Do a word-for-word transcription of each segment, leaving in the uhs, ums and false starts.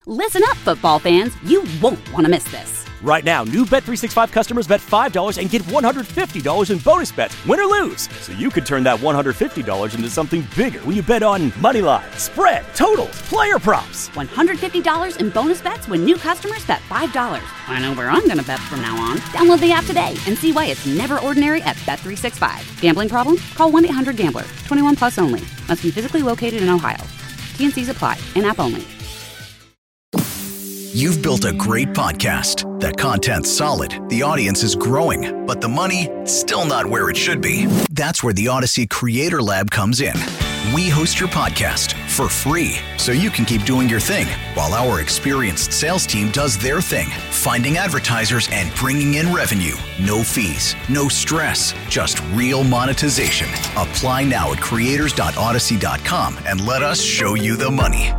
Listen up, football fans. You won't want to miss this. Right now, new Bet three sixty-five customers bet five dollars and get one hundred fifty dollars in bonus bets, win or lose. So you could turn that one hundred fifty dollars into something bigger when you bet on money line, spread, totals, player props. one hundred fifty dollars in bonus bets when new customers bet five dollars. I know where I'm going to bet from now on. Download the app today and see why it's never ordinary at Bet three sixty-five. Gambling problem? Call one eight hundred gambler. twenty-one plus only. Must be physically located in Ohio. T and C's apply. In-app only. You've built a great podcast. The content's solid, the audience is growing, but the money, still not where it should be. That's where the Odyssey Creator Lab comes in. We host your podcast for free, so you can keep doing your thing, while our experienced sales team does their thing, finding advertisers and bringing in revenue. No fees, no stress, just real monetization. Apply now at creators dot odyssey dot com and let us show you the money.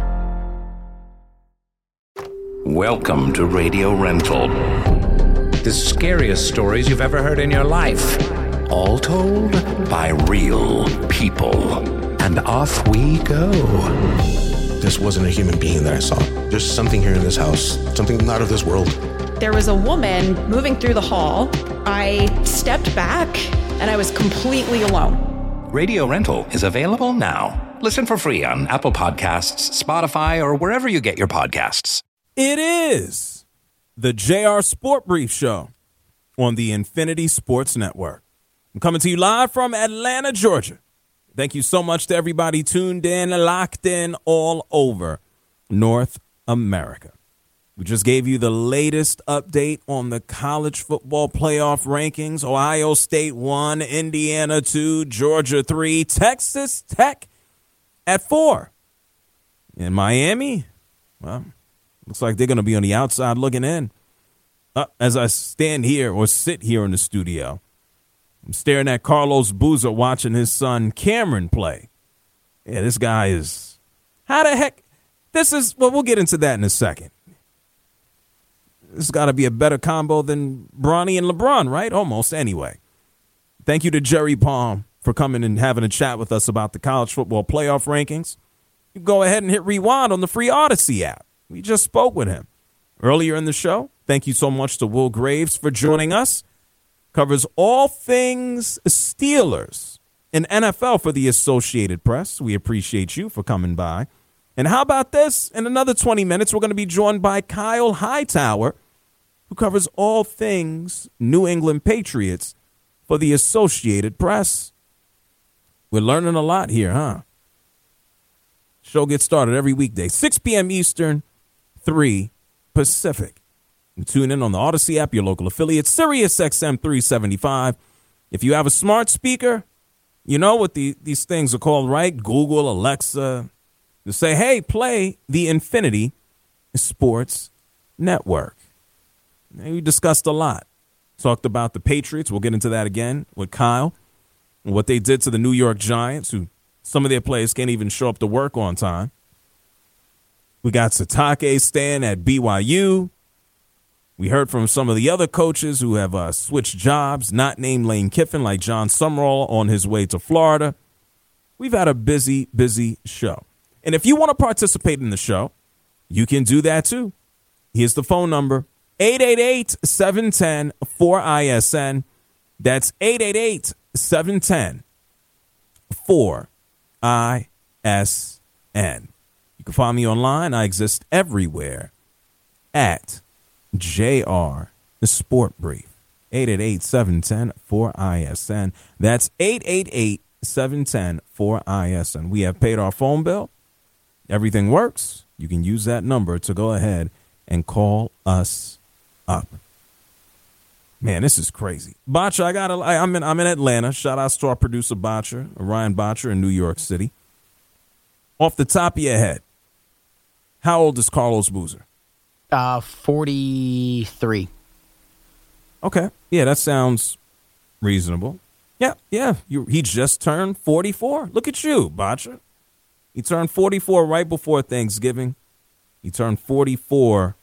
Welcome to Radio Rental. The scariest stories you've ever heard in your life. All told by real people. And off we go. This wasn't a human being that I saw. There's something here in this house. Something not of this world. There was a woman moving through the hall. I stepped back and I was completely alone. Radio Rental is available now. Listen for free on Apple Podcasts, Spotify, or wherever you get your podcasts. It is the J R Sport Brief Show on the Infinity Sports Network. I'm coming to you live from Atlanta, Georgia. Thank you so much to everybody tuned in, locked in all over North America. We just gave you the latest update on the college football playoff rankings. Ohio State one, Indiana two, Georgia three, Texas Tech at four. In Miami, well, looks like they're going to be on the outside looking in. Uh, as I stand here or sit here in the studio, I'm staring at Carlos Boozer watching his son Cameron play. Yeah, this guy is... How the heck... This is... Well, we'll get into that in a second. This has got to be a better combo than Bronny and LeBron, right? Almost, anyway. Thank you to Jerry Palm for coming and having a chat with us about the college football playoff rankings. You can go ahead and hit rewind on the free Odyssey app. We just spoke with him earlier in the show. Thank you so much to Will Graves for joining us. Covers all things Steelers and N F L for the Associated Press. We appreciate you for coming by. And how about this? In another twenty minutes, we're going to be joined by Kyle Hightower, who covers all things New England Patriots for the Associated Press. We're learning a lot here, huh? Show gets started every weekday, six p.m. Eastern, three Pacific. You tune in on the Odyssey app, your local affiliate, Sirius X M three seventy-five. If you have a smart speaker, you know what the, these things are called, right? Google, Alexa. You say, hey, play the Infinity Sports Network. And we discussed a lot. Talked about the Patriots. We'll get into that again with Kyle. And what they did to the New York Giants, who some of their players can't even show up to work on time. We got Satake staying at B Y U. We heard from some of the other coaches who have uh, switched jobs, not named Lane Kiffin, like John Summerall on his way to Florida. We've had a busy, busy show. And if you want to participate in the show, you can do that too. Here's the phone number, eight eight eight, seven one zero, four I S N. That's eight eight eight, seven one zero, four I S N. You can find me online. I exist everywhere at J R, the Sport Brief. eight eight eight, seven one zero, four I S N. That's eight eight eight, seven one zero, four I S N. We have paid our phone bill. Everything works. You can use that number to go ahead and call us up. Man, this is crazy. Botcher, I got a, I'm in I'm in Atlanta. Shout out to our producer Botcher, Ryan Botcher in New York City. Off the top of your head, how old is Carlos Boozer? Uh, forty-three. Okay. Yeah, that sounds reasonable. Yeah, yeah. You, he just turned forty-four. Look at you, Botcher. He turned forty-four right before Thanksgiving. He turned forty-four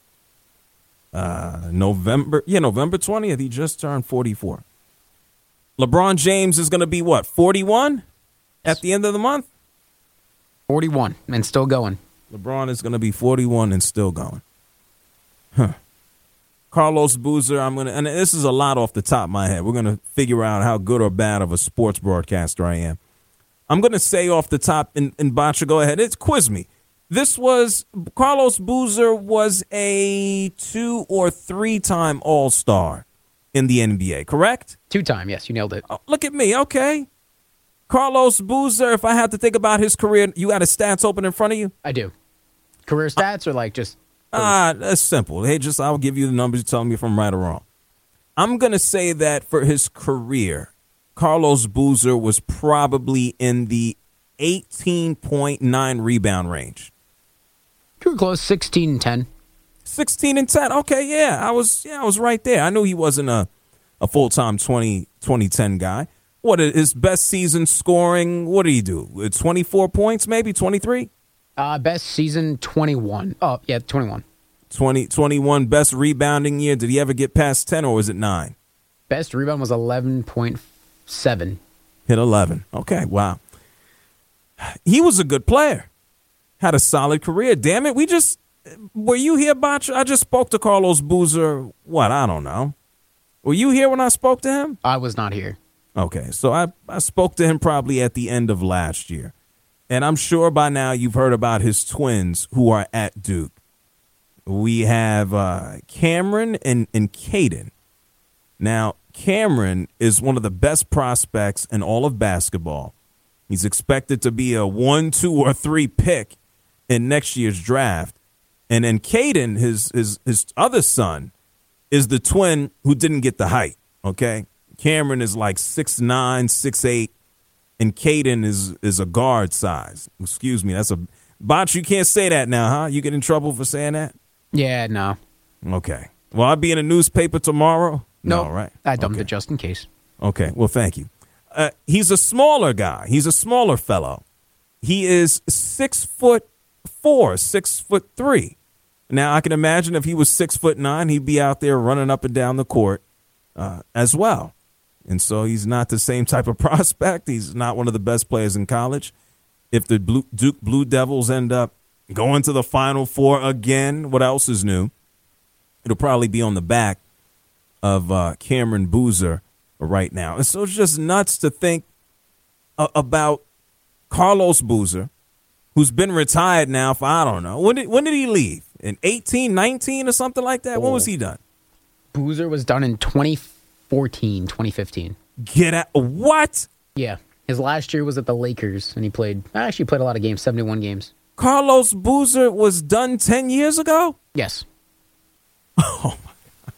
uh, November. Yeah, November twentieth. He just turned forty-four. LeBron James is going to be what, forty-one at the end of the month? forty-one and still going. LeBron is going to be forty-one and still going. Huh. Carlos Boozer, I'm going to, and this is a lot off the top of my head. We're going to figure out how good or bad of a sports broadcaster I am. I'm going to say off the top, and, and Bacha, go ahead. It's quiz me. This was, Carlos Boozer was a two or three time All-Star in the N B A, correct? Two-time, yes, you nailed it. Oh, look at me, okay. Carlos Boozer, if I had to think about his career, you got his stats open in front of you? I do. Career stats or like just... Ah, that's simple. Hey, just I'll give you the numbers. You tell me if I'm right or wrong. I'm going to say that for his career, Carlos Boozer was probably in the eighteen point nine rebound range. You were close, sixteen and ten. sixteen and ten. Okay, yeah, I was yeah, I was right there. I knew he wasn't a, a full-time twenty, twenty ten guy. What, his best season scoring, what did he do? twenty-four points, maybe twenty-three? Uh, best season, twenty-one. Oh, yeah, twenty-one. twenty, twenty-one. Best rebounding year. Did he ever get past ten, or was it nine? Best rebound was eleven point seven. Hit eleven. Okay, wow. He was a good player. Had a solid career. Damn it, we just... Were you here, Bach? I just spoke to Carlos Boozer, what, I don't know. Were you here when I spoke to him? I was not here. Okay, so I, I spoke to him probably at the end of last year. And I'm sure by now you've heard about his twins who are at Duke. We have uh, Cameron and, and Caden. Now, Cameron is one of the best prospects in all of basketball. He's expected to be a one, two, or three pick in next year's draft. And then Caden, his, his, his other son, is the twin who didn't get the height, okay? Cameron is like six nine, six eight. And Caden is is a guard size. Excuse me, that's a... Bot, you can't say that now, huh? You get in trouble for saying that? Yeah, no. Okay. Will I be in a newspaper tomorrow? No, no right? I dumped okay. it just in case. Okay, well, thank you. Uh, he's a smaller guy. He's a smaller fellow. He is six foot four, six foot three. Now, I can imagine if he was six foot nine, he'd be out there running up and down the court uh, as well. And so he's not the same type of prospect. He's not one of the best players in college. If the Blue, Duke Blue Devils end up going to the Final Four again, what else is new? It'll probably be on the back of uh, Cameron Boozer right now. And so it's just nuts to think uh, about Carlos Boozer, who's been retired now for, I don't know. When did, when did he leave? In eighteen, nineteen or something like that? Oh. When was he done? Boozer was done in twenty fourteen, twenty fifteen. Get out. What? Yeah. His last year was at the Lakers, and he played, actually played a lot of games, seventy-one games. Carlos Boozer was done ten years ago? Yes. Oh, my God.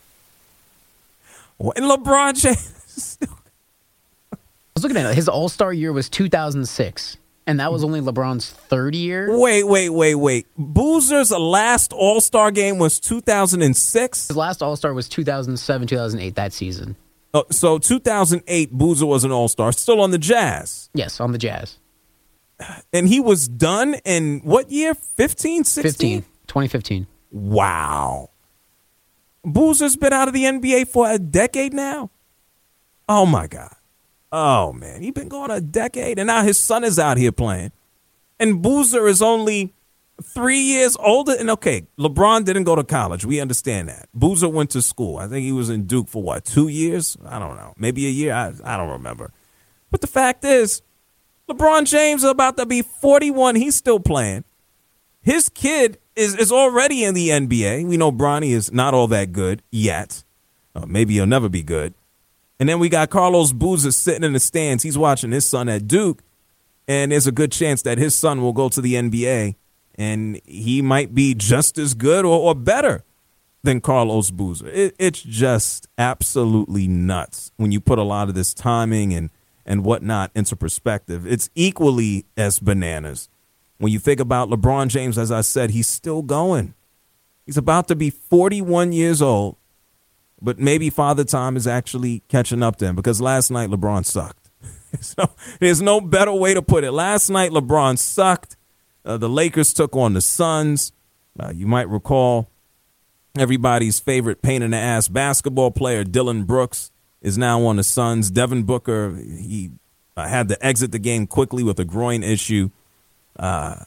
What? And LeBron James. I was looking at it. His All-Star year was two thousand six, and that was only LeBron's third year. Wait, wait, wait, wait. Boozer's last All-Star game was two thousand six? His last All-Star was two thousand seven, two thousand eight, that season. Oh, so two thousand eight, Boozer was an All-Star, still on the Jazz. Yes, on the Jazz. And he was done in what year? fifteen, sixteen? fifteen, twenty fifteen. Wow. Boozer's been out of the N B A for a decade now? Oh, my God. Oh, man. He's been going a decade, and now his son is out here playing. And Boozer is only three years older. And, okay, LeBron didn't go to college. We understand that. Boozer went to school. I think he was in Duke for, what, two years? I don't know. Maybe a year? I, I don't remember. But the fact is, LeBron James is about to be forty-one. He's still playing. His kid is, is already in the N B A. We know Bronny is not all that good yet. Uh, maybe he'll never be good. And then we got Carlos Boozer sitting in the stands. He's watching his son at Duke. And there's a good chance that his son will go to the N B A. And he might be just as good or, or better than Carlos Boozer. It, it's just absolutely nuts when you put a lot of this timing and, and whatnot into perspective. It's equally as bananas. When you think about LeBron James, as I said, he's still going. He's about to be forty-one years old. But maybe Father Time is actually catching up to him because last night LeBron sucked. So there's no better way to put it. Last night LeBron sucked. Uh, the Lakers took on the Suns. Uh, you might recall everybody's favorite pain-in-the-ass basketball player, Dylan Brooks, is now on the Suns. Devin Booker, he uh, had to exit the game quickly with a groin issue. Uh,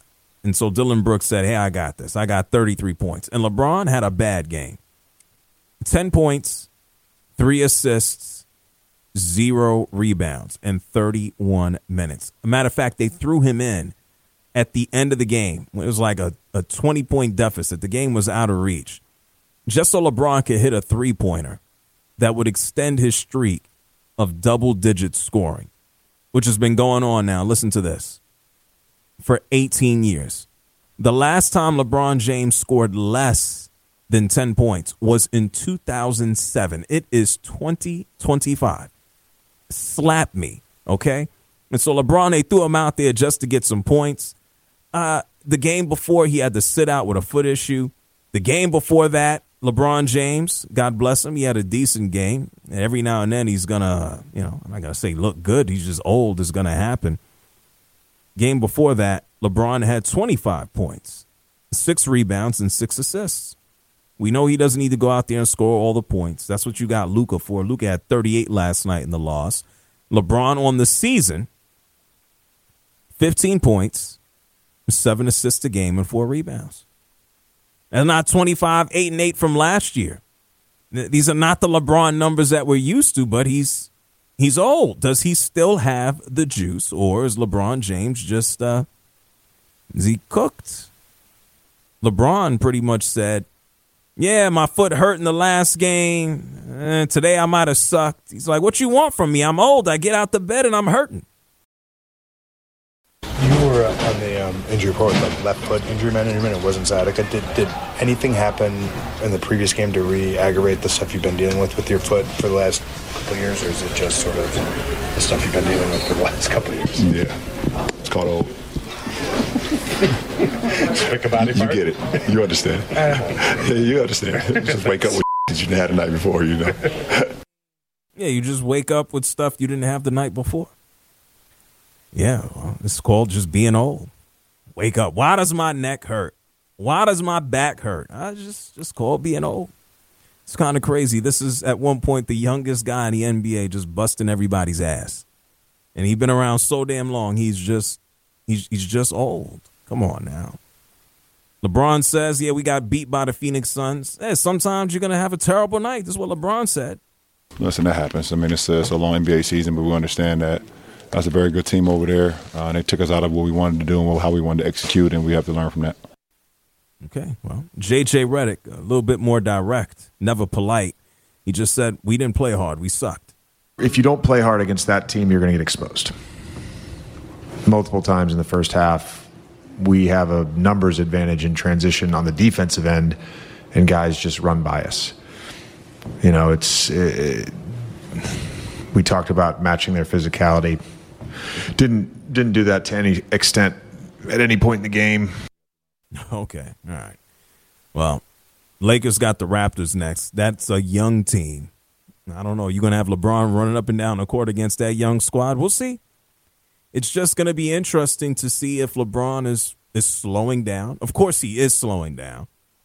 And so Dillon Brooks said, hey, I got this. I got thirty-three points. And LeBron had a bad game. ten points, three assists, zero rebounds in thirty-one minutes. A matter of fact, they threw him in at the end of the game. It was like a, a twenty-point deficit. The game was out of reach. Just so LeBron could hit a three-pointer that would extend his streak of double-digit scoring, which has been going on now, listen to this, for eighteen years. The last time LeBron James scored less than ten points was in two thousand seven. It is twenty twenty-five. Slap me, okay? And so LeBron, they threw him out there just to get some points. Uh, the game before, he had to sit out with a foot issue. The game before that, LeBron James, God bless him, he had a decent game. And every now and then he's going to, you know, I'm not going to say look good. He's just old. It's going to happen. Game before that, LeBron had twenty-five points, six rebounds, and six assists. We know he doesn't need to go out there and score all the points. That's what you got Luka for. Luka had thirty-eight last night in the loss. LeBron on the season, fifteen points, seven assists a game, and four rebounds. That's not twenty-five, eight, and eight from last year. These are not the LeBron numbers that we're used to, but he's he's old. Does he still have the juice, or is LeBron James just, uh, is he cooked? LeBron pretty much said, yeah, my foot hurt in the last game. Eh, today I might have sucked. He's like, what you want from me? I'm old. I get out the bed and I'm hurting. You were uh, on the um, injury report, like left foot injury management. It wasn't sciatica. Did, did anything happen in the previous game to re-aggravate the stuff you've been dealing with with your foot for the last couple of years, or is it just sort of the stuff you've been dealing with for the last couple of years? Yeah, it's called old. Think about it. You get it. You understand. Yeah, you understand. Just wake up with that you didn't have the night before, you know. Yeah, you just wake up with stuff you didn't have the night before. Yeah, well, it's called just being old. Wake up. Why does my neck hurt? Why does my back hurt? I just just called being old. It's kind of crazy. This is at one point the youngest guy in the N B A, just busting everybody's ass. And he's been around so damn long. He's just he's he's just old. Come on now. LeBron says, yeah, we got beat by the Phoenix Suns. Hey, sometimes you're going to have a terrible night. This is what LeBron said. Listen, that happens. I mean, it's a, it's a long N B A season, but we understand that that's a very good team over there. Uh, and they took us out of what we wanted to do and how we wanted to execute, and we have to learn from that. Okay, well, J J Redick, a little bit more direct, never polite. He just said, we didn't play hard. We sucked. If you don't play hard against that team, you're going to get exposed. Multiple times in the first half, we have a numbers advantage in transition on the defensive end, and guys just run by us. You know, it's it, we talked about matching their physicality. Didn't didn't do that to any extent at any point in the game. Okay, all right. Well, Lakers got the Raptors next. That's a young team. I don't know. You're going to have LeBron running up and down the court against that young squad? We'll see. It's just going to be interesting to see if LeBron is, is slowing down. Of course he is slowing down.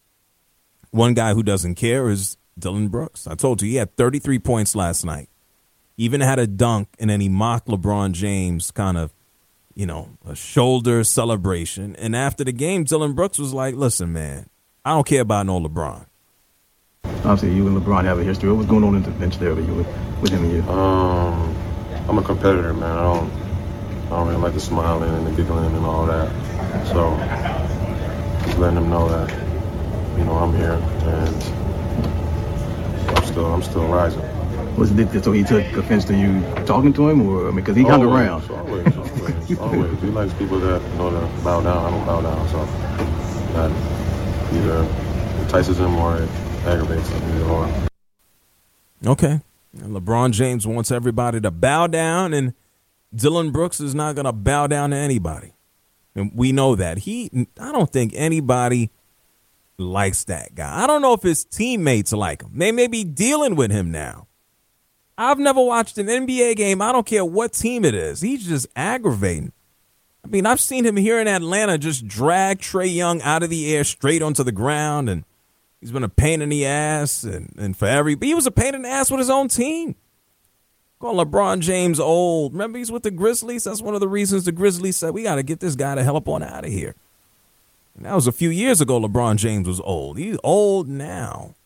One guy who doesn't care is Dillon Brooks. I told you he had thirty-three points last night. He even had a dunk, and then he mocked LeBron James, kind of, you know, a shoulder celebration. And after the game, Dillon Brooks was like, listen, man, I don't care about no LeBron. Obviously, you and LeBron have a history. What was going on in the bench there with, you, with him and you? Um, I'm a competitor, man. I don't, I don't really like the smiling and the giggling and all that. So, just letting them know that, you know, I'm here and I'm still, I'm still rising. Was it so he took offense to you talking to him, or I mean, because he hung around? Always, always, always. He likes people that know to bow down. I don't bow down, so that either entices him or it aggravates him. Either or. Okay, and LeBron James wants everybody to bow down, and Dillon Brooks is not going to bow down to anybody, and we know that. He, I don't think anybody likes that guy. I don't know if his teammates like him. They may be dealing with him now. I've never watched an N B A game. I don't care what team it is. He's just aggravating. I mean, I've seen him here in Atlanta just drag Trae Young out of the air straight onto the ground, and he's been a pain in the ass. And, and for every, he was a pain in the ass with his own team. Call LeBron James old. Remember, he's with the Grizzlies. That's one of the reasons the Grizzlies said, we got to get this guy the hell up on out of here. And that was a few years ago LeBron James was old. He's old now.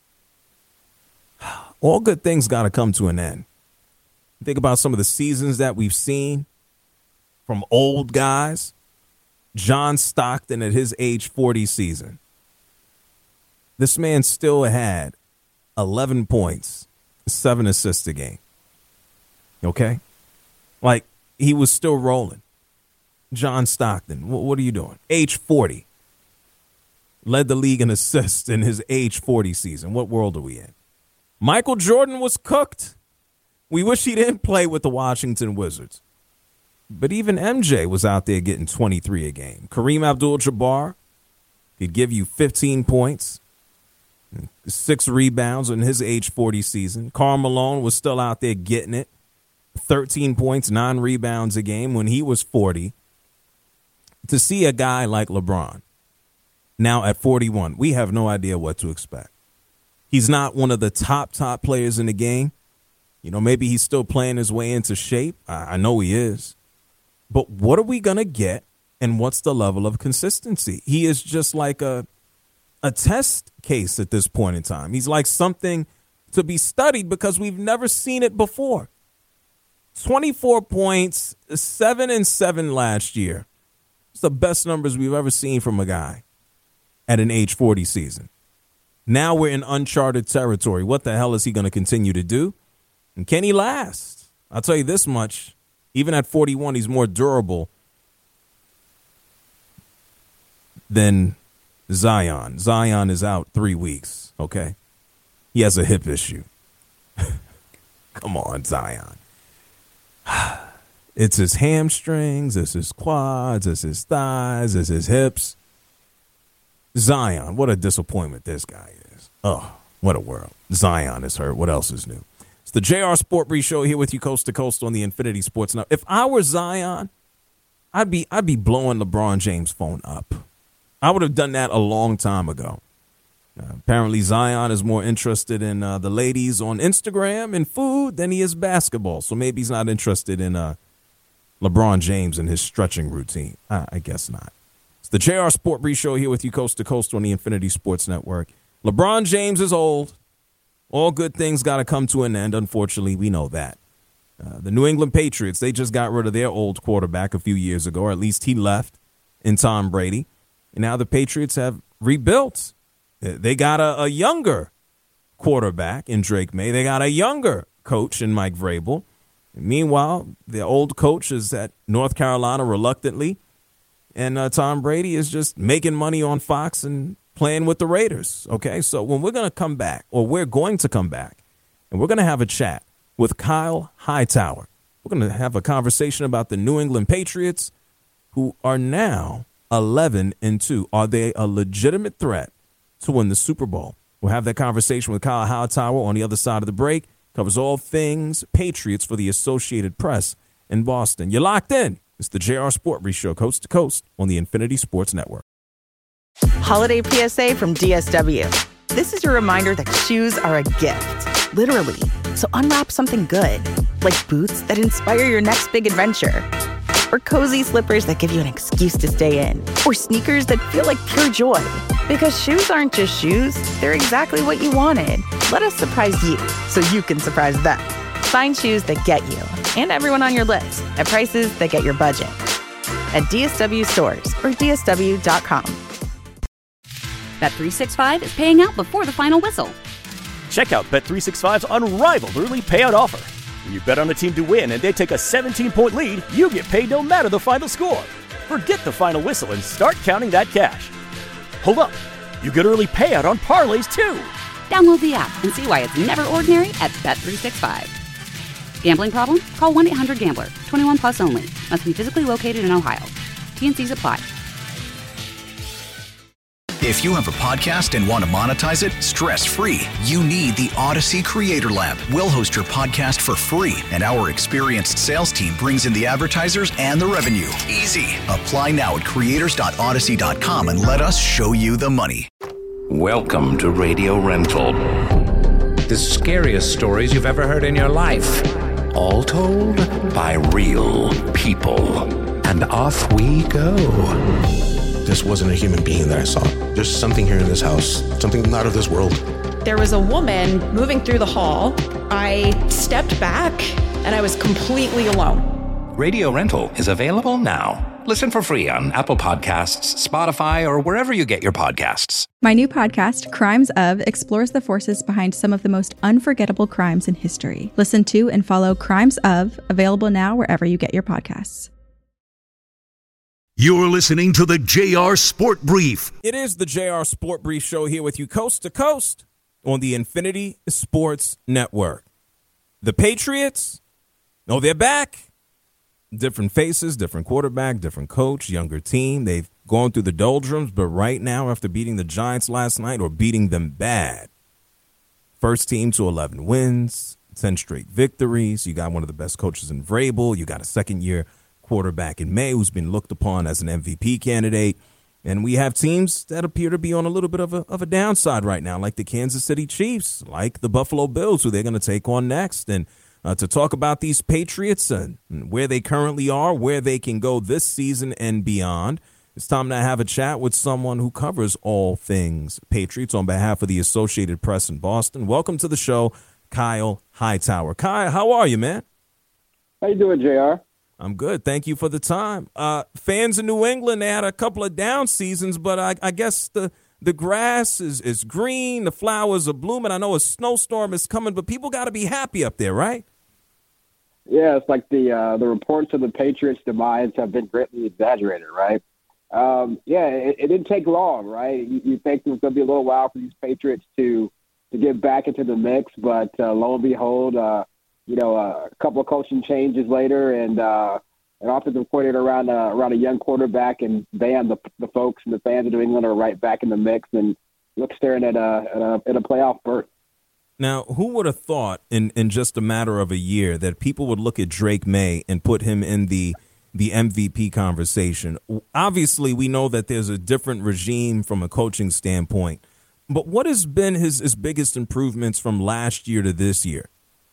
All good things got to come to an end. Think about some of the seasons that we've seen from old guys. John Stockton at his age forty season. This man still had eleven points, seven assists a game. Okay? Like, he was still rolling. John Stockton, what are you doing? Age forty. Led the league in assists in his age forty season. What world are we in? Michael Jordan was cooked. We wish he didn't play with the Washington Wizards. But even M J was out there getting twenty-three a game. Kareem Abdul-Jabbar could give you fifteen points, six rebounds in his age forty season. Karl Malone was still out there getting it. thirteen points, nine rebounds a game when he was forty. To see a guy like LeBron now at forty-one, we have no idea what to expect. He's not one of the top, top players in the game. You know, maybe he's still playing his way into shape. I, I know he is. But what are we going to get, and what's the level of consistency? He is just like a, a test case at this point in time. He's like something to be studied because we've never seen it before. twenty-four points, seven and seven last year. It's the best numbers we've ever seen from a guy at an age forty season. Now we're in uncharted territory. What the hell is he going to continue to do? And can he last? I'll tell you this much. Even at forty-one, he's more durable than Zion. Zion is out three weeks, okay? He has a hip issue. Come on, Zion. It's his hamstrings, it's his quads, it's his thighs, it's his hips. Zion, what a disappointment this guy is. Oh, what a world. Zion is hurt. What else is new? It's the J R Sport Brief Show here with you coast to coast on the Infinity Sports Network. If I were Zion, I'd be I'd be blowing LeBron James' phone up. I would have done that a long time ago. Uh, apparently, Zion is more interested in uh, the ladies on Instagram and food than he is basketball. So maybe he's not interested in uh, LeBron James and his stretching routine. I, I guess not. It's the J R Sport Brief Show here with you coast to coast on the Infinity Sports Network. LeBron James is old. All good things got to come to an end. Unfortunately, we know that. Uh, the New England Patriots, they just got rid of their old quarterback a few years ago, or at least he left in Tom Brady. And now the Patriots have rebuilt. They got a, a younger quarterback in Drake May. They got a younger coach in Mike Vrabel. And meanwhile, the old coach is at North Carolina reluctantly. And uh, Tom Brady is just making money on Fox and playing with the Raiders. Okay, so when we're going to come back, or we're going to come back, and we're going to have a chat with Kyle Hightower. We're going to have a conversation about the New England Patriots, who are now eleven and two. Are they a legitimate threat to win the Super Bowl? We'll have that conversation with Kyle Hightower on the other side of the break. Covers all things Patriots for the Associated Press in Boston. You're locked in. It's the J R Sport Brief Show, coast to coast on the Infinity Sports Network. Holiday P S A from D S W. This is your reminder that shoes are a gift, literally. So unwrap something good, like boots that inspire your next big adventure, or cozy slippers that give you an excuse to stay in, or sneakers that feel like pure joy. Because shoes aren't just shoes, they're exactly what you wanted. Let us surprise you so you can surprise them. Find shoes that get you and everyone on your list at prices that get your budget at D S W stores or D S W dot com. Bet three sixty-five is paying out before the final whistle. Check out Bet three sixty-five's unrivaled early payout offer. When you bet on a team to win and they take a seventeen-point lead, you get paid no matter the final score. Forget the final whistle and start counting that cash. Hold up. You get early payout on parlays, too. Download the app and see why it's never ordinary at Bet three sixty-five. Gambling problem? Call one eight hundred gambler. twenty-one plus only. Must be physically located in Ohio. T and C's apply. If you have a podcast and want to monetize it stress-free, you need the Odyssey Creator Lab. We'll host your podcast for free, and our experienced sales team brings in the advertisers and the revenue. Easy. Apply now at creators dot odyssey dot com and let us show you the money. Welcome to Radio Rental. The scariest stories you've ever heard in your life. All told by real people. And off we go. this wasn't a human being that I saw. There's something here in this house, something not of this world. There was a woman moving through the hall. I stepped back and I was completely alone. Radio Rental is available now. Listen for free on Apple Podcasts, Spotify, or wherever you get your podcasts. My new podcast, Crimes Of, explores the forces behind some of the most unforgettable crimes in history. Listen to and follow Crimes Of, available now wherever you get your podcasts. You're listening to the J R Sport Brief. It is the J R Sport Brief show here with you coast to coast on the Infinity Sports Network. The Patriots, oh, they're back. Different faces, different quarterback, different coach, younger team. They've gone through the doldrums, but right now, after beating the Giants last night, or beating them bad, first team to eleven wins, ten straight victories. You got one of the best coaches in Vrabel. You got a second-year quarterback in May who's been looked upon as an M V P candidate. And we have teams that appear to be on a little bit of a, of a downside right now, like the Kansas City Chiefs, like the Buffalo Bills, who they're going to take on next. And Uh, to talk about these Patriots and where they currently are, where they can go this season and beyond, it's time to have a chat with someone who covers all things Patriots on behalf of the Associated Press in Boston. Welcome to the show, Kyle Hightower. Kyle, how are you, man? How you doing, J R? I'm good. Thank you for the time. Uh, fans in New England, they had a couple of down seasons, but I, I guess the the grass is, is green, the flowers are blooming. I know a snowstorm is coming, but people got to be happy up there, right? Yeah, it's like the uh, the reports of the Patriots' demise have been greatly exaggerated, right? Um, yeah, it, it didn't take long, right? You, you think it was going to be a little while for these Patriots to to get back into the mix, but uh, lo and behold, uh, you know, uh, a couple of coaching changes later, and uh, an offensive coordinator around uh, around a young quarterback, and bam, the the folks and the fans of New England are right back in the mix and look staring at a at a, at a playoff berth. Now, who would have thought in, in just a matter of a year that people would look at Drake May and put him in the the M V P conversation? Obviously, we know that there's a different regime from a coaching standpoint, but what has been his, his biggest improvements from last year to this year?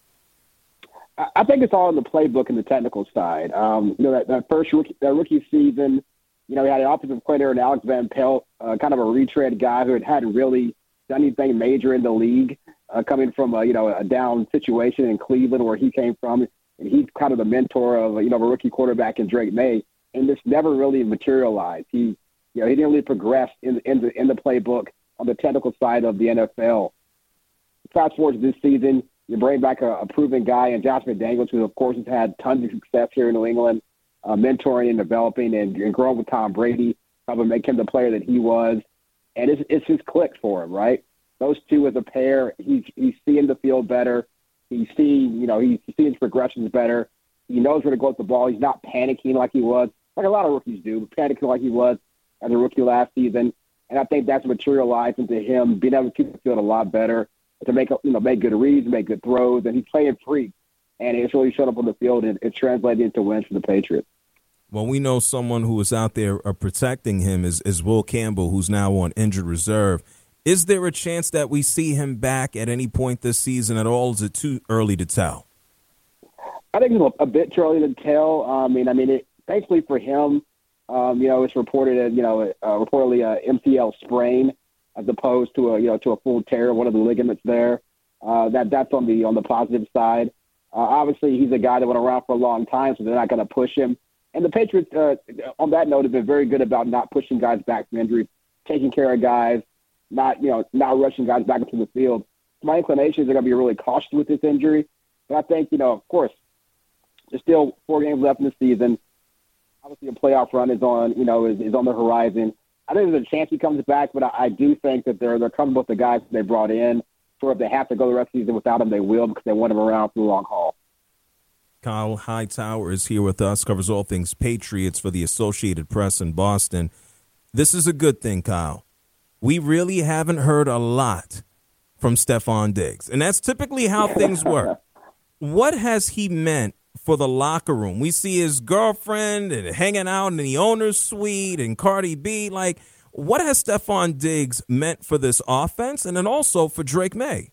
I think it's all in the playbook and the technical side. Um, you know, that, that first rookie, that rookie season, you know, we had an offensive coordinator in Alex Van Pelt, uh, kind of a retread guy who had hadn't really done anything major in the league. Uh, coming from a, you know, a down situation in Cleveland where he came from, and he's kind of the mentor of, you know, a rookie quarterback in Drake May, and this never really materialized. He, you know, he didn't really progress in, in, the, in the playbook on the technical side of the N F L. Fast forward to this season, you bring back a, a proven guy in Josh McDaniels, who, of course, has had tons of success here in New England, uh, mentoring and developing and, and growing with Tom Brady, probably make him the player that he was, and it's, it's just clicked for him, right? Those two as a pair, he's he's seeing the field better. He's seeing, you know, he's seeing his progressions better. He knows where to go with the ball. He's not panicking like he was, like a lot of rookies do, panicking like he was as a rookie last season. And I think that's materialized into him being able to keep the field a lot better, to make, you know, make good reads, make good throws, and he's playing free. And it's really showed up on the field, and it's translated into wins for the Patriots. Well, we know someone who is out there uh, protecting him is, is Will Campbell, who's now on injured reserve. Is there a chance that we see him back at any point this season at all? Is it too early to tell? I think it's a bit too early to tell. I mean, I mean, it, thankfully for him, um, you know, it's reported, as, you know, uh, reportedly a M C L sprain as opposed to a, you know, to a full tear of one of the ligaments there. Uh, that that's on the on the positive side. Uh, obviously, he's a guy that went around for a long time, so they're not going to push him. And the Patriots, uh, on that note, have been very good about not pushing guys back from injury, taking care of guys. Not, you know, not rushing guys back into the field. My inclination is they're going to be really cautious with this injury. But I think, you know, of course, there's still four games left in the season. Obviously, a playoff run is on, you know, is, is on the horizon. I think there's a chance he comes back, but I, I do think that they're they're comfortable with the guys they brought in. So if they have to go the rest of the season without him, they will, because they want him around for the long haul. Kyle Hightower is here with us, covers all things Patriots for the Associated Press in Boston. This is a good thing, Kyle. We really haven't heard a lot from Stefon Diggs, and that's typically how things work. What has he meant for the locker room? We see his girlfriend and hanging out in the owner's suite and Cardi B. Like, what has Stefon Diggs meant for this offense and then also for Drake May?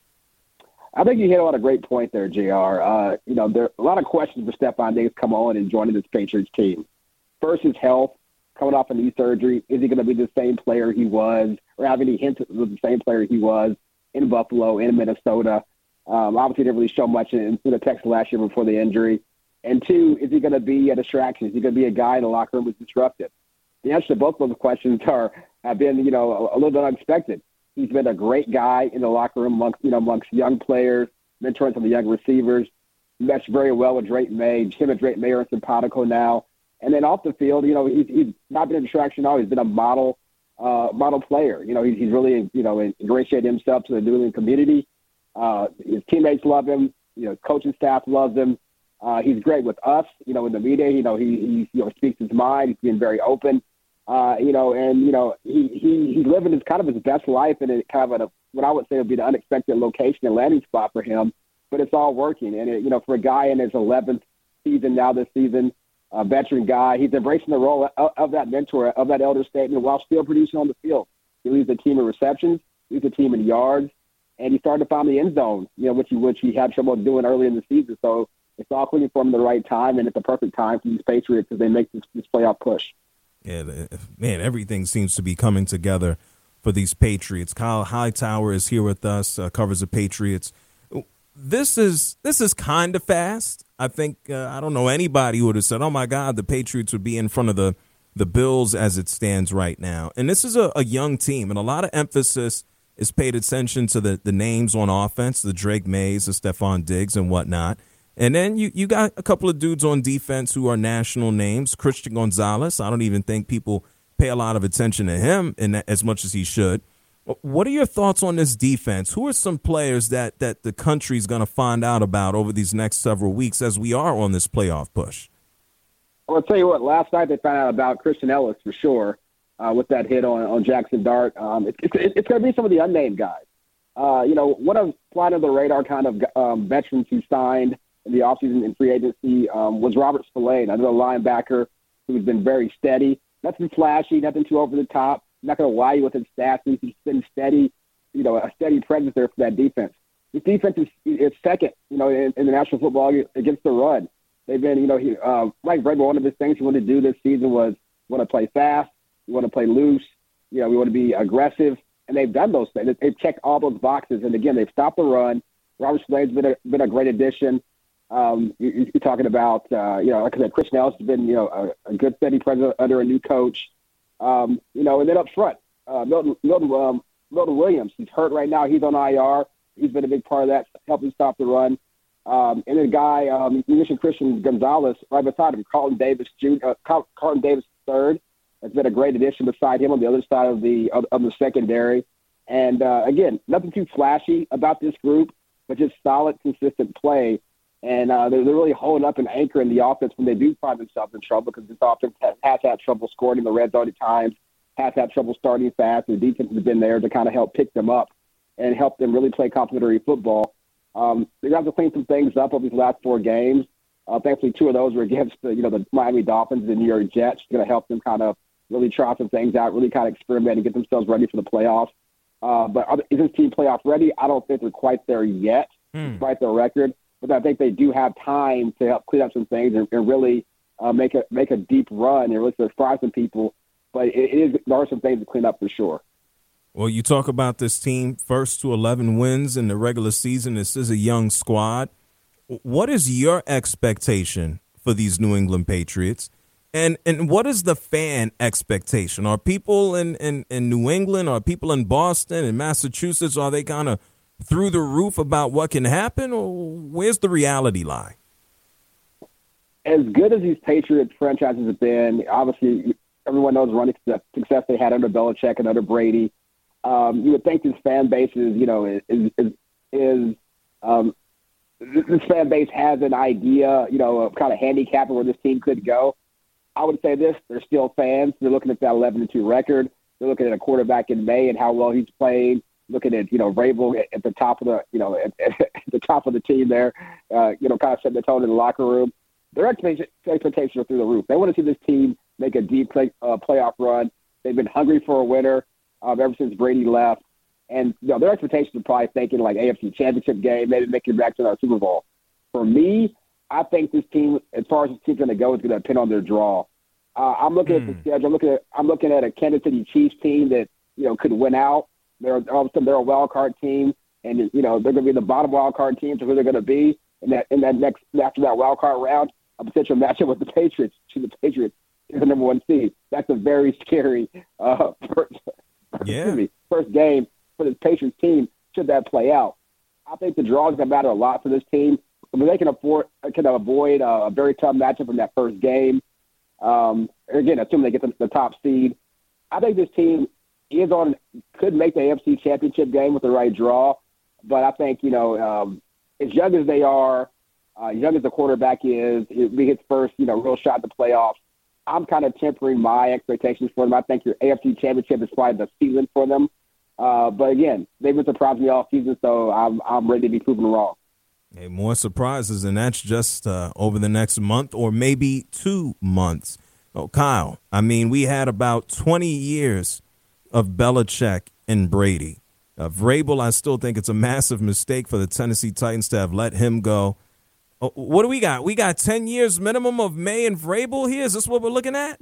I think you hit a lot of great points there, J R. Uh, you know, there are a lot of questions for Stefon Diggs come on and joining this Patriots team. First, his health. coming off a knee surgery. Is he going to be the same player he was, or have any hints of the same player he was in Buffalo, in Minnesota? Um, obviously, didn't really show much in, in the Texas last year before the injury. And two, is he going to be a distraction? Is he going to be a guy in the locker room who's disruptive? The answer to both of those questions are have been, you know, a, a little bit unexpected. He's been a great guy in the locker room amongst, you know, amongst young players, mentoring some of the young receivers. Meshed very well with Drake May. Him and Drake May are simpatico now. And then off the field, you know, he's, he's not been a distraction at all. He's been a model uh, model player. You know, he's, he's really, you know, ingratiated himself to the New England community. Uh, his teammates love him. You know, coaching staff loves him. Uh, he's great with us, you know, in the media. You know, he, he you know, speaks his mind. He's being very open. Uh, you know, and, you know, he, he he's living his kind of his best life in a kind of a, what I would say would be the unexpected location and landing spot for him. But it's all working. And, it, you know, for a guy in his eleventh season now this season, a veteran guy, he's embracing the role of, of that mentor, of that elder statesman while still producing on the field. He leads the team in receptions, leads the team in yards, and he started to find the end zone, you know, which he, which he had trouble doing early in the season. So it's all clicking for him at the right time, and it's the perfect time for these Patriots as they make this, this playoff push. Yeah, man, everything seems to be coming together for these Patriots. Kyle Hightower is here with us, uh, covers the Patriots. This is this is kind of fast. I think uh, I don't know anybody who would have said, "Oh my God, the Patriots would be in front of the the Bills as it stands right now." And this is a, a young team, and a lot of emphasis is paid attention to the the names on offense, the Drake Mays, the Stephon Diggs, and whatnot. And then you, you got a couple of dudes on defense who are national names. Christian Gonzalez, I don't even think people pay a lot of attention to him in that, as much as he should. What are your thoughts on this defense? Who are some players that, that the country's going to find out about over these next several weeks as we are on this playoff push? Well, I'll tell you what, last night they found out about Christian Ellis for sure uh, with that hit on, on Jackson Dart. Um, it, it, it's going to be some of the unnamed guys. Uh, you know, one of flying under the radar kind of um, veterans who signed in the offseason in free agency um, was Robert Spillane, another linebacker who's been very steady. Nothing flashy, nothing too over the top. I'm not going to lie you with his stats. He's been steady, you know, a steady presence there for that defense. This defense is, is second, you know, in, in the National Football League against the run. They've been, you know, he, uh, Mike Vrabel, one of his things he wanted to do this season was want to play fast, we want to play loose, you know, we want to be aggressive, and they've done those things. They've checked all those boxes, and again, they've stopped the run. Robert Spillane's been a, been a great addition. Um, you, you're talking about, uh, you know, like I said, Christian Ellis has been, you know, a, a good steady presence under a new coach. Um, you know, and then up front, uh, Milton, Milton, um, Milton Williams, he's hurt right now. He's on I R. He's been a big part of that, helping stop the run. Um, and then a guy, um, you mentioned Christian Gonzalez right beside him, Carlton Davis Junior Uh, Carlton Davis third. Has been a great addition beside him on the other side of the of, of the secondary. And uh, again, nothing too flashy about this group, but just solid, consistent play. And uh, they're, they're really holding up and anchoring the offense when they do find themselves in trouble, because this offense has, has had trouble scoring in the red zone at times, has had trouble starting fast. The defense has been there to kind of help pick them up and help them really play complementary football. Um, they got to clean some things up over these last four games. Uh, thankfully, two of those were against the, you know, the Miami Dolphins and the New York Jets. It's going to help them kind of really try some things out, really kind of experiment and get themselves ready for the playoffs. Uh, but is this team playoff ready? I don't think they're quite there yet, mm. despite their record. But I think they do have time to help clean up some things and, and really uh, make a make a deep run and really surprise some people. But it, it is there are some things to clean up for sure. Well, you talk about this team first to eleven wins in the regular season. This is a young squad. What is your expectation for these New England Patriots? And and what is the fan expectation? Are people in, in, in New England, are people in Boston and Massachusetts, are they kind of through the roof about what can happen, or where's the reality lie? As good as these Patriots franchises have been, obviously everyone knows running success they had under Belichick and under Brady. Um, you would think this fan base is, you know, is is, is um, this fan base has an idea, you know, of kind of handicapping where this team could go. I would say this: they're still fans. They're looking at that eleven and two record. They're looking at a quarterback in May and how well he's playing. Looking at, you know, Vrabel at, at the top of the, you know, at, at the top of the team there, uh, you know, kind of setting the tone in the locker room. Their expectations are through the roof. They want to see this team make a deep play, uh, playoff run. They've been hungry for a winner um, ever since Brady left. And, you know, their expectations are probably thinking like A F C Championship game, maybe making it back to our Super Bowl. For me, I think this team, as far as this team's going to go, is going to depend on their draw. Uh, I'm looking mm. at the schedule. I'm looking at I'm looking at a Kansas City Chiefs team that you know could win out. They're all of a sudden they're a wild card team, and you know they're going to be the bottom wild card team to who they're going to be in that in that next after that wild card round. A potential matchup with the Patriots. To the Patriots is the number one seed. That's a very scary uh, first, yeah. me, first game for the Patriots team. Should that play out, I think the draw is going to matter a lot for this team. I mean, they can afford can avoid a, a very tough matchup in that first game. Um, again, assuming they get the, the top seed, I think this team is on could make the A F C Championship game with the right draw. But I think you know, um, as young as they are, uh, young as the quarterback is, it'll be his first you know real shot at the playoffs. I'm kind of tempering my expectations for them. I think your A F C Championship is probably the ceiling for them. Uh, but again, they've been surprising me all season, so I'm I'm ready to be proven wrong. Hey, more surprises, and that's just uh, over the next month or maybe two months. Oh, Kyle, I mean, we had about twenty years of Belichick and Brady. Uh, Vrabel, I still think it's a massive mistake for the Tennessee Titans to have let him go. Oh, what do we got? We got ten years minimum of May and Vrabel here? Is this what we're looking at?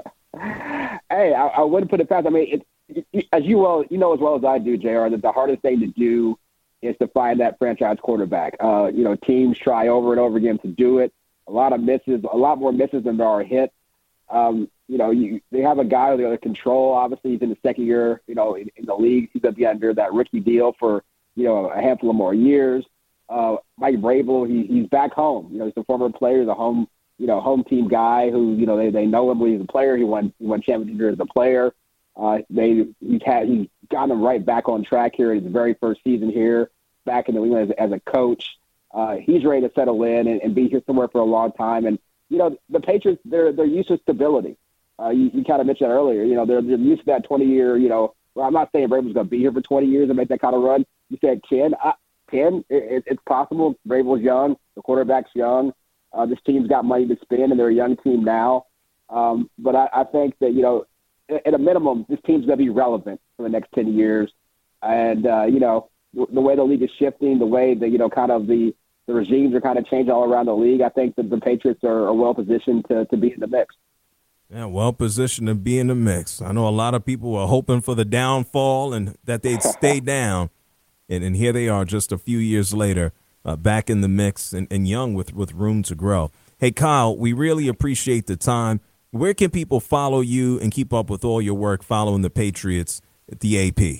Hey, I, I wouldn't put it past. I mean, it, it, as you well, you know as well as I do, J R, that the hardest thing to do is to find that franchise quarterback. Uh, you know, teams try over and over again to do it. A lot of misses, a lot more misses than there are hits. Um, you know, you, they have a guy with the control. Obviously, he's in the second year, you know, in, in the league. He's going to be under that rookie deal for, you know, a handful of more years. Uh, Mike Vrabel, he, he's back home. You know, he's a former player, the home, you know, home team guy who, you know, they, they know him when he's a player. He won, he won championship as a player. Uh, they, he's had, he's gotten him right back on track here in his very first season here, back in New England as, as a coach. Uh, he's ready to settle in and, and be here somewhere for a long time. And, you know, the Patriots, they're, they're used to stability. Uh, you, you kind of mentioned that earlier. You know, they're, they're used to that twenty-year, you know, well, I'm not saying Vrabel's going to be here for twenty years and make that kind of run. You said ten. I, ten, it, it's possible. Vrabel's young. The quarterback's young. Uh, this team's got money to spend, and they're a young team now. Um, but I, I think that, you know, at a minimum, this team's going to be relevant for the next ten years. And, uh, you know, the, the way the league is shifting, the way that, you know, kind of the, the regimes are kind of changing all around the league, I think that the Patriots are, are well-positioned to, to be in the mix. Yeah, well-positioned to be in the mix. I know a lot of people were hoping for the downfall and that they'd stay down. And, and here they are just a few years later, uh, back in the mix and, and young with, with room to grow. Hey, Kyle, we really appreciate the time. Where can people follow you and keep up with all your work following the Patriots at the A P?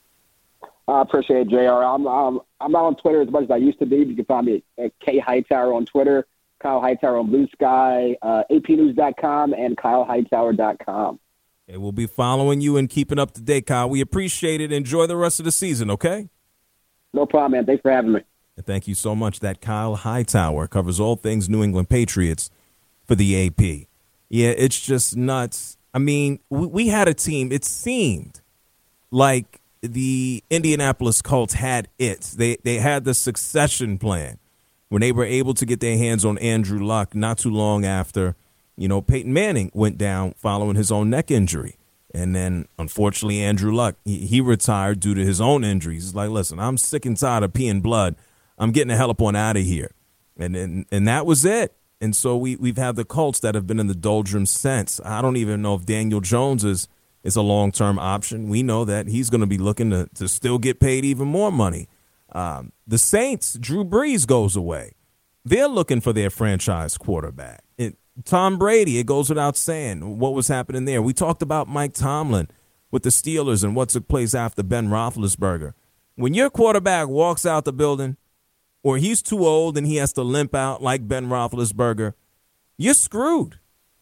I appreciate it, J R. I'm, I'm, I'm not on Twitter as much as I used to be. You can find me at K Hightower on Twitter, Kyle Hightower on Blue Sky, uh, A P news dot com, and Kyle Hightower dot com. Okay, we'll be following you and keeping up to date, Kyle. We appreciate it. Enjoy the rest of the season, okay? No problem, man. Thanks for having me. And thank you so much. That Kyle Hightower covers all things New England Patriots for the A P. Yeah, it's just nuts. I mean, we, we had a team. It seemed like the Indianapolis Colts had it. They they had the succession plan when they were able to get their hands on Andrew Luck not too long after, you know, Peyton Manning went down following his own neck injury. And then, unfortunately, Andrew Luck, he, he retired due to his own injuries. He's like, listen, I'm sick and tired of peeing blood. I'm getting the hell up on out of here. And, and and that was it. And so we, we've had the Colts that have been in the doldrums since. I don't even know if Daniel Jones is, is a long-term option. We know that he's going to be looking to, to still get paid even more money. Um, the Saints, Drew Brees goes away. They're looking for their franchise quarterback. It, Tom Brady, it goes without saying what was happening there. We talked about Mike Tomlin with the Steelers and what took place after Ben Roethlisberger. When your quarterback walks out the building, or he's too old and he has to limp out like Ben Roethlisberger, you're screwed.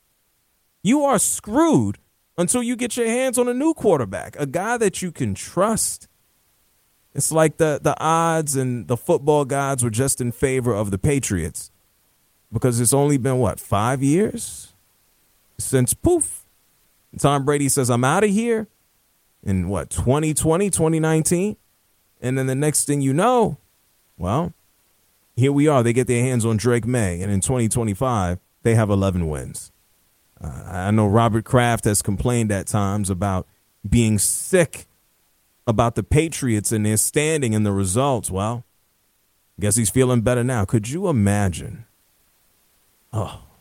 You are screwed until you get your hands on a new quarterback, a guy that you can trust. It's like the, the odds and the football gods were just in favor of the Patriots because it's only been, what, five years since poof. Tom Brady says, I'm out of here in, what, twenty twenty, twenty nineteen? And then the next thing you know, well, here we are. They get their hands on Drake May, and in twenty twenty-five, they have eleven wins. Uh, I know Robert Kraft has complained at times about being sick about the Patriots and their standing and the results. Well, I guess he's feeling better now. Could you imagine? Oh,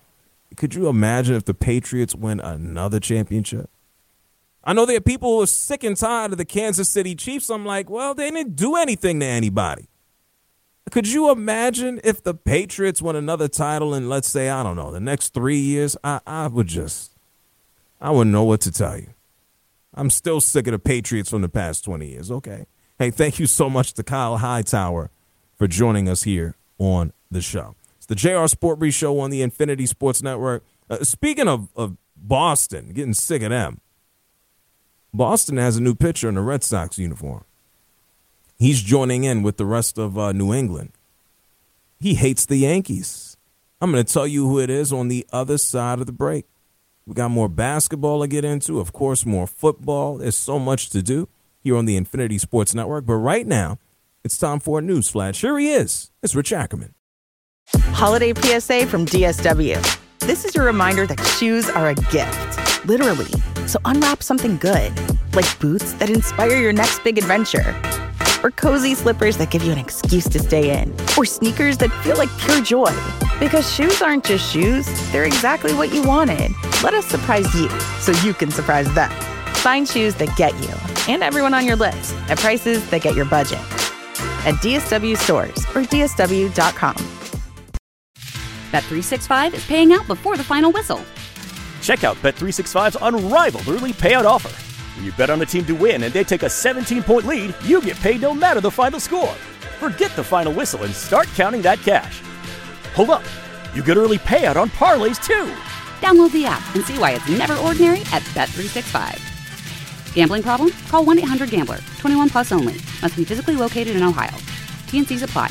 Could you imagine if the Patriots win another championship? I know there are people who are sick and tired of the Kansas City Chiefs. I'm like, well, they didn't do anything to anybody. Could you imagine if the Patriots won another title in, let's say, I don't know, the next three years? I, I would just, I wouldn't know what to tell you. I'm still sick of the Patriots from the past twenty years. Okay. Hey, thank you so much to Kyle Hightower for joining us here on the show. It's the J R Sport Brief Show on the Infinity Sports Network. Uh, speaking of, of Boston, getting sick of them, Boston has a new pitcher in the Red Sox uniform. He's joining in with the rest of uh, New England. He hates the Yankees. I'm going to tell you who it is on the other side of the break. We got more basketball to get into, of course, more football. There's so much to do here on the Infinity Sports Network. But right now, it's time for a news flash. Here he is. It's Rich Ackerman. Holiday P S A from D S W. This is your reminder that shoes are a gift, literally. So unwrap something good, like boots that inspire your next big adventure, or cozy slippers that give you an excuse to stay in, or sneakers that feel like pure joy. Because shoes aren't just shoes, they're exactly what you wanted. Let us surprise you so you can surprise them. Find shoes that get you and everyone on your list at prices that get your budget at D S W stores or D S W dot com. Bet three sixty-five is paying out before the final whistle. Check out Bet three sixty-five's unrivaled early payout offer. When you bet on a team to win and they take a seventeen-point lead, you get paid no matter the final score. Forget the final whistle and start counting that cash. Hold up. You get early payout on parlays, too. Download the app and see why it's never ordinary at Bet three sixty-five. Gambling problem? Call one eight hundred gambler. twenty-one plus only. Must be physically located in Ohio. T N Cs apply.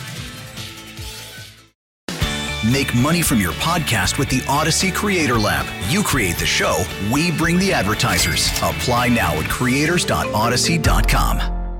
Make money from your podcast with the Odyssey Creator Lab. You create the show, we bring the advertisers. Apply now at creators dot odyssey dot com.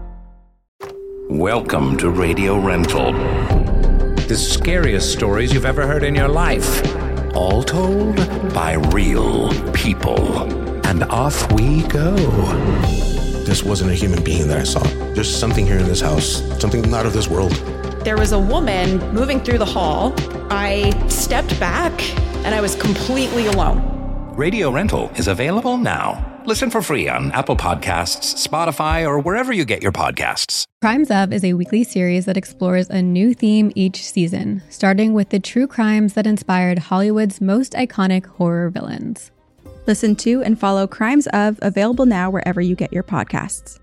Welcome to Radio Rental. The scariest stories you've ever heard in your life. All told by real people. And off we go. This wasn't a human being that I saw. There's something here in this house, something not of this world. There was a woman moving through the hall. I stepped back and I was completely alone. Radio Rental is available now. Listen for free on Apple Podcasts, Spotify, or wherever you get your podcasts. Crimes Of is a weekly series that explores a new theme each season, starting with the true crimes that inspired Hollywood's most iconic horror villains. Listen to and follow Crimes Of, available now wherever you get your podcasts.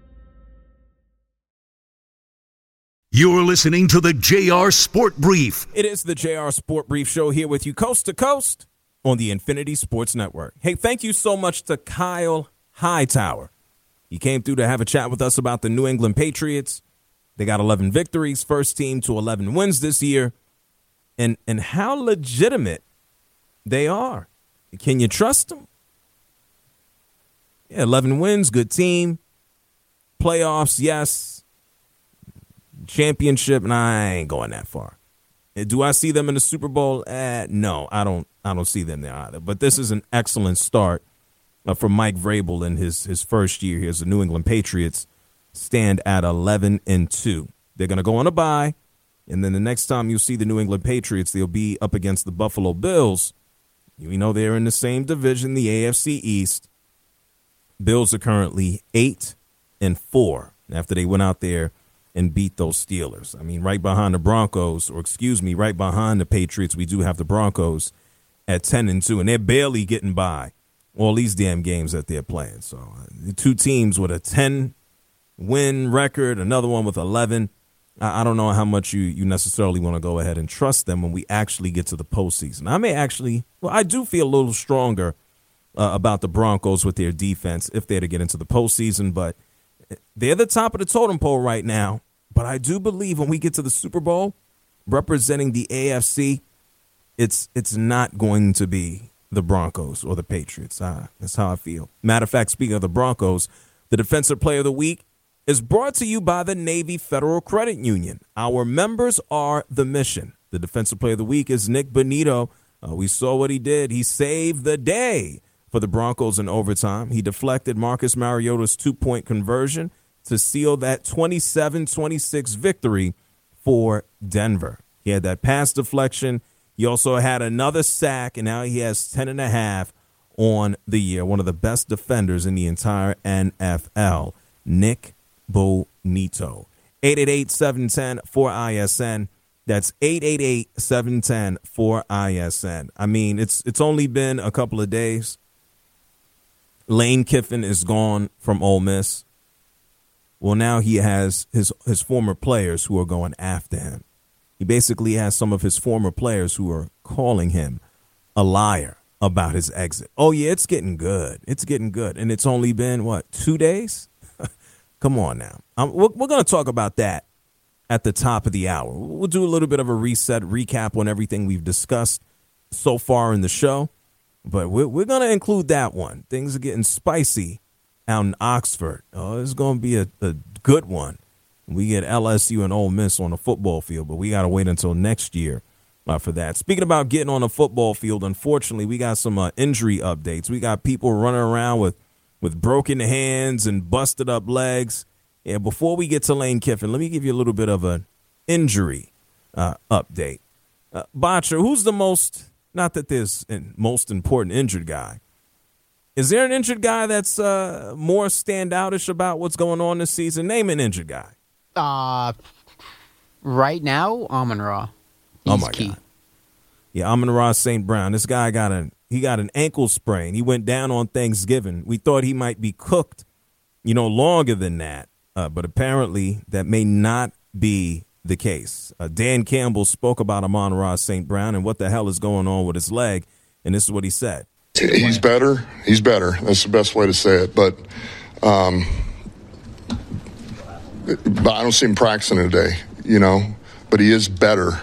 You're listening to the J R Sport Brief. It is the J R Sport Brief Show here with you coast to coast on the Infinity Sports Network. Hey, thank you so much to Kyle Hightower. He came through to have a chat with us about the New England Patriots. They got eleven victories, first team to eleven wins this year, and and how legitimate they are. Can you trust them? Yeah, eleven wins, good team. Playoffs, yes. Championship, and I ain't going that far. Do I see them in the Super Bowl? Uh, no, I don't. I don't see them there either. But this is an excellent start uh, for Mike Vrabel in his his first year here as the New England Patriots stand at eleven and two. They're going to go on a bye, and then the next time you see the New England Patriots, they'll be up against the Buffalo Bills. You know they're in the same division, the A F C East. Bills are currently eight and four after they went out there and beat those Steelers. I mean, right behind the Broncos, or excuse me, right behind the Patriots, we do have the Broncos at ten and two, and they're barely getting by all these damn games that they're playing. So uh, two teams with a ten-win record, another one with eleven. I, I don't know how much you, you necessarily want to go ahead and trust them when we actually get to the postseason. I may actually, well, I do feel a little stronger uh, about the Broncos with their defense if they're to get into the postseason, but they're the top of the totem pole right now, but I do believe when we get to the Super Bowl, representing the A F C, it's it's not going to be the Broncos or the Patriots. Uh, that's how I feel. Matter of fact, speaking of the Broncos, the Defensive Player of the Week is brought to you by the Navy Federal Credit Union. Our members are the mission. The Defensive Player of the Week is Nick Bonito. Uh, we saw what he did. He saved the day for the Broncos in overtime. He deflected Marcus Mariota's two-point conversion to seal that twenty-seven twenty-six victory for Denver. He had that pass deflection. He also had another sack, and now he has ten and a half on the year. One of the best defenders in the entire N F L, Nick Bonito. eight eight eight, seven one zero, four I S N. That's eight eight eight, seven one zero, four I S N. I mean, it's it's only been a couple of days. Lane Kiffin is gone from Ole Miss. Well, now he has his, his former players who are going after him. He basically has some of his former players who are calling him a liar about his exit. Oh, yeah, it's getting good. It's getting good. And it's only been, what, two days? Come on now. Um, we're we're going to talk about that at the top of the hour. We'll do a little bit of a reset, recap on everything we've discussed so far in the show. But we're, we're going to include that one. Things are getting spicy out in Oxford. Oh, it's going to be a, a good one. We get L S U and Ole Miss on the football field, but we got to wait until next year uh, for that. Speaking about getting on the football field, unfortunately, we got some uh, injury updates. We got people running around with, with broken hands and busted up legs. Yeah, before we get to Lane Kiffin, let me give you a little bit of an injury uh, update. Uh, Botcher, who's the most, not that there's a most important injured guy, is there an injured guy that's uh, more standoutish about what's going on this season? Name an injured guy. Uh, right now, Amon-Ra. Oh my key. God. Yeah, Amon-Ra Saint Brown. This guy got a he got an ankle sprain. He went down on Thanksgiving. We thought he might be cooked, you know, longer than that. Uh, but apparently that may not be the case. Uh, Dan Campbell spoke about Amon-Ra Saint Brown and what the hell is going on with his leg, and this is what he said. He's better. He's better. That's the best way to say it. But, um, but I don't see him practicing today, you know. But he is better,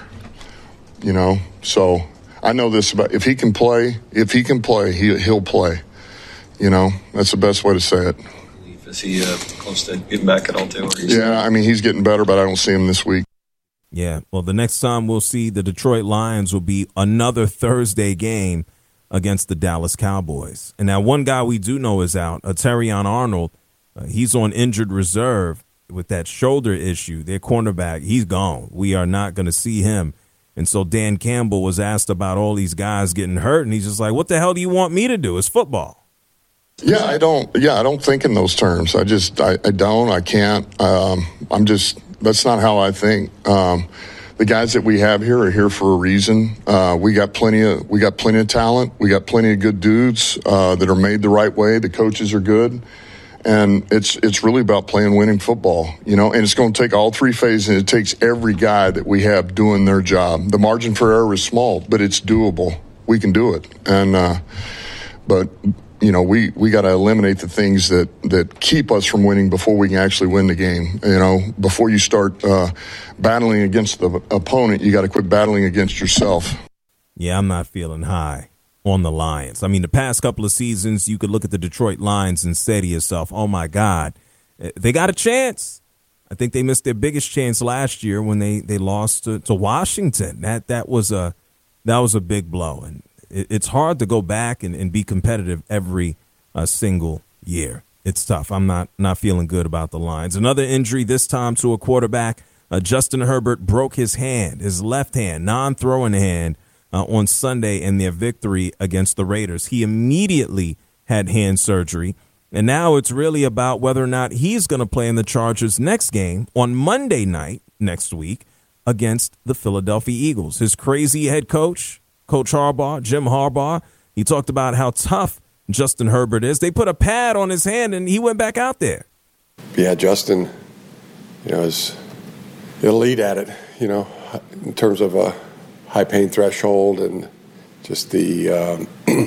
you know. So I know this about if he can play, if he can play, he, he'll play. You know, that's the best way to say it. Is he uh, close to getting back at all, too? Yeah, I mean, he's getting better, but I don't see him this week. Yeah, well, the next time we'll see the Detroit Lions will be another Thursday game against the Dallas Cowboys. And now one guy we do know is out, uh, Terrion Arnold. Uh, he's on injured reserve with that shoulder issue. Their cornerback, he's gone. We are not going to see him. And so Dan Campbell was asked about all these guys getting hurt, and he's just like, what the hell do you want me to do? It's football. Yeah, I don't. Yeah, I don't think in those terms. I just, I, I don't. I can't. Um, I'm just. That's not how I think. Um, the guys that we have here are here for a reason. Uh, we got plenty of. We got plenty of talent. We got plenty of good dudes uh, that are made the right way. The coaches are good, and it's it's really about playing winning football. You know, and it's going to take all three phases. And it takes every guy that we have doing their job. The margin for error is small, but it's doable. We can do it. And uh, but. You know, we, we got to eliminate the things that, that keep us from winning before we can actually win the game. You know, before you start uh, battling against the opponent, you got to quit battling against yourself. Yeah, I'm not feeling high on the Lions. I mean, the past couple of seasons, you could look at the Detroit Lions and say to yourself, oh, my God, they got a chance. I think they missed their biggest chance last year when they, they lost to, to Washington. That that was a that was a big blow. And it's hard to go back and, and be competitive every uh, single year. It's tough. I'm not not feeling good about the Lions. Another injury, this time to a quarterback. Uh, Justin Herbert broke his hand, his left hand, non-throwing hand, uh, on Sunday in their victory against the Raiders. He immediately had hand surgery, and now it's really about whether or not he's going to play in the Chargers' next game on Monday night next week against the Philadelphia Eagles. His crazy head coach, Coach Harbaugh, Jim Harbaugh, he talked about how tough Justin Herbert is. They put a pad on his hand, and he went back out there. Yeah, Justin, you know, is elite at it, you know, in terms of a high pain threshold and just the um,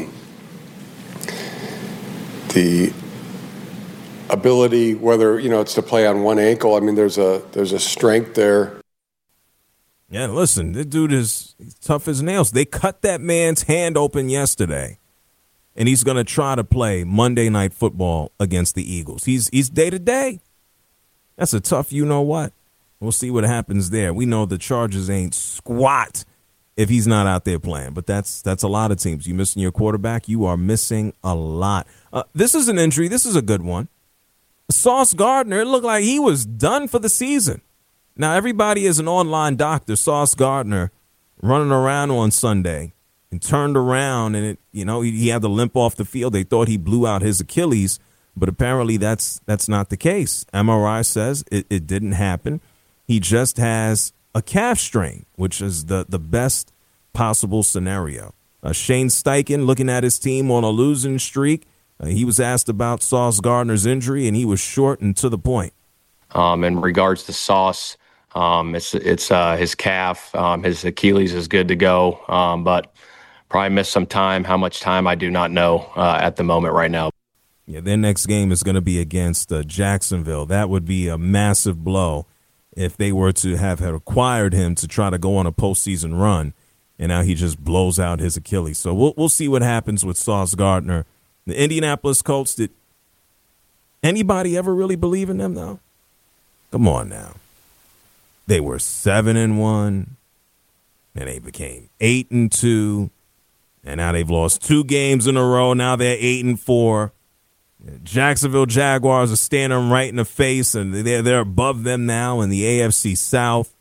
the ability, whether, you know, it's to play on one ankle. I mean, there's a there's a strength there. Yeah, listen, this dude is tough as nails. They cut that man's hand open yesterday, and he's going to try to play Monday Night Football against the Eagles. He's he's day-to-day. That's a tough you-know-what. We'll see what happens there. We know the Chargers ain't squat if he's not out there playing, but that's that's a lot of teams. You missing your quarterback, you are missing a lot. Uh, this is an injury. This is a good one. Sauce Gardner, it looked like he was done for the season. Now, everybody is an online doctor. Sauce Gardner running around on Sunday and turned around and, it, you know, he, he had to limp off the field. They thought he blew out his Achilles, but apparently that's that's not the case. M R I says it, it didn't happen. He just has a calf strain, which is the, the best possible scenario. Uh, Shane Steichen, looking at his team on a losing streak, uh, he was asked about Sauce Gardner's injury, and he was short and to the point. Um, in regards to Sauce, um, it's it's uh, his calf, um, his Achilles is good to go, um, but probably missed some time. How much time, I do not know uh, at the moment right now. Yeah, their next game is going to be against uh, Jacksonville. That would be a massive blow if they were to have had acquired him to try to go on a postseason run, and now he just blows out his Achilles. So we'll we'll see what happens with Sauce Gardner. The Indianapolis Colts, did anybody ever really believe in them, though? Come on now. They were seven and one, and they became eight and two, and now they've lost two games in a row. Now they're eight and four. Jacksonville Jaguars are standing right in the face, and they're they're above them now in the A F C South.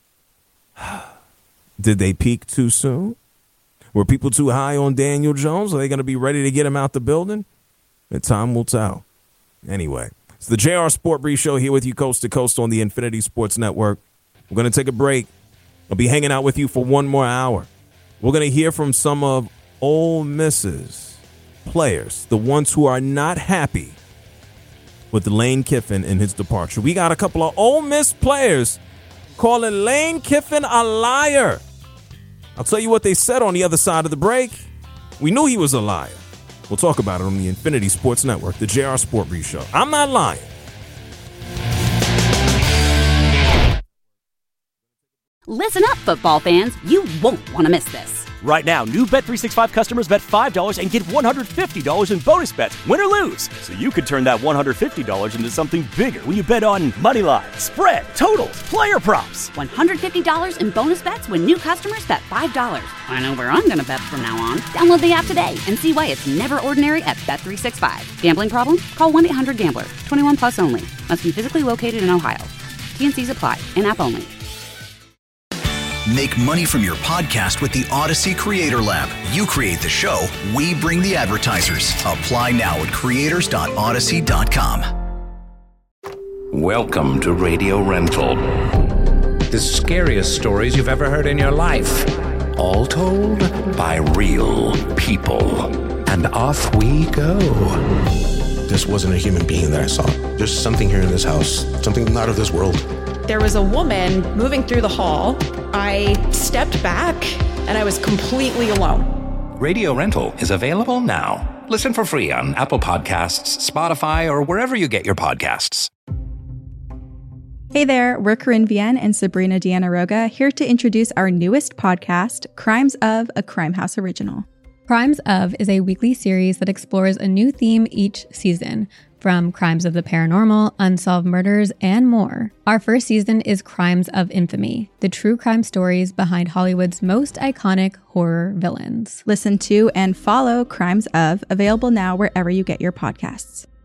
Did they peak too soon? Were people too high on Daniel Jones? Are they going to be ready to get him out the building? And time will tell. Anyway, it's the J R Sport Brief Show here with you coast to coast on the Infinity Sports Network. We're going to take a break. I'll be hanging out with you for one more hour. We're going to hear from some of Ole Miss's players, the ones who are not happy with Lane Kiffin and his departure. We got a couple of Ole Miss players calling Lane Kiffin a liar. I'll tell you what they said on the other side of the break. We knew he was a liar. We'll talk about it on the Infinity Sports Network, the J R Sport Brief Show. I'm not lying. Listen up, football fans. You won't want to miss this. Right now, new Bet three sixty-five customers bet five dollars and get one hundred fifty dollars in bonus bets, win or lose. So you could turn that one hundred fifty dollars into something bigger when you bet on money line, spread, totals, player props. one hundred fifty dollars in bonus bets when new customers bet five dollars. I know where I'm going to bet from now on. Download the app today and see why it's never ordinary at Bet three sixty-five. Gambling problem? Call one eight hundred gambler. twenty-one plus only. Must be physically located in Ohio. T and C's apply. In-app only. Make money from your podcast with the Odyssey Creator Lab. You create the show, we bring the advertisers. Apply now at creators dot odyssey dot com. Welcome to Radio Rental. The scariest stories you've ever heard in your life. All told by real people. And off we go. This wasn't a human being that I saw. There's something here in this house, something not of this world. There was a woman moving through the hall. I stepped back and I was completely alone. Radio Rental is available now. Listen for free on Apple Podcasts, Spotify, or wherever you get your podcasts. Hey there, we're Corinne Vienne and Sabrina Deanna Roga here to introduce our newest podcast, Crimes of, a Crime House original. Crimes of is a weekly series that explores a new theme each season, from crimes of the paranormal, unsolved murders, and more. Our first season is Crimes of Infamy, the true crime stories behind Hollywood's most iconic horror villains. Listen to and follow Crimes of, available now wherever you get your podcasts.